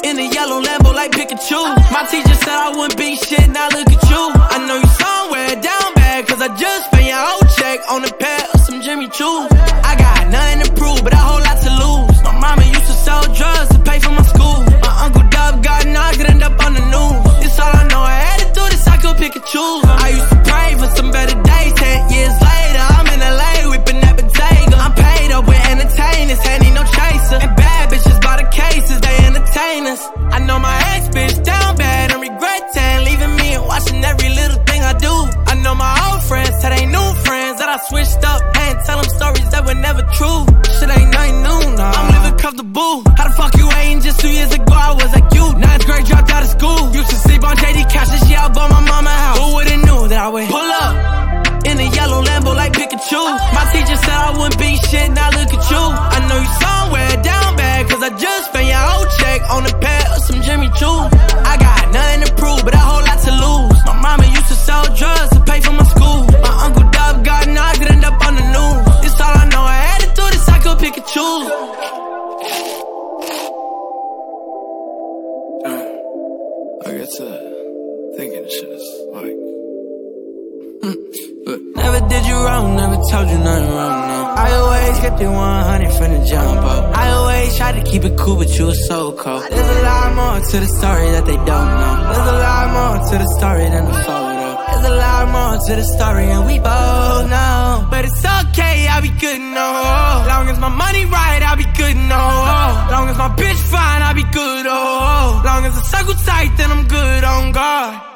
In a yellow Lambo like Pikachu. My teacher said I wouldn't be shit, now look at you. I know you somewhere down bad, cause I just spent your whole check on a pair of some Jimmy Choos. I got nothing to prove, but a whole lot to lose. My mama used to sell drugs to pay for my school. My Uncle Dub got knocked, end up on the news. It's all I know, I had to do this, I could pick and choose. I used to pray for some better days, 10 years later, I'm in LA whipping that Bottega. I'm paid up with entertainers, ain't no chaser. And bad bitches by the cases, they entertain us. I know my ex-bitch down bad and regretting leaving me and watching every little thing I do. I know my old friends said they new friends that I switched up and tell them stories that were never true. Shit ain't nothing new, nah. I'm living comfortable. How the fuck you hating? Just 2 years ago I was like you. 9th grade, dropped out of school. Used to sleep on JD couches, yeah, I bought my mama house. Who would've knew that I would pull up in a yellow Lambo like Pikachu? My teacher said I wouldn't be shit, now look at you. I know you somewhere down bad, cause I just spent your whole check on a pair of some Jimmy Choos. I got nothing to prove, but a whole lot to lose. My mama used to sell drugs to pay for my school. My Uncle Dub got knocked, end up on the news. It's all I know, I had to do this, I could pick and choose. I get to thinking this shit is like Never did you wrong, never told you nothing wrong, no. I always kept it 100 from the jump up. I always tried to keep it cool, but you were so cold. There's a lot more to the story that they don't know. There's a lot more to the story than the photo. There's a lot more to the story and we both know. But it's okay, I'll be good, no. Long as my money right, I'll be good, no. Long as my bitch fine, I'll be good, oh. Long as the circle tight, then I'm good on God.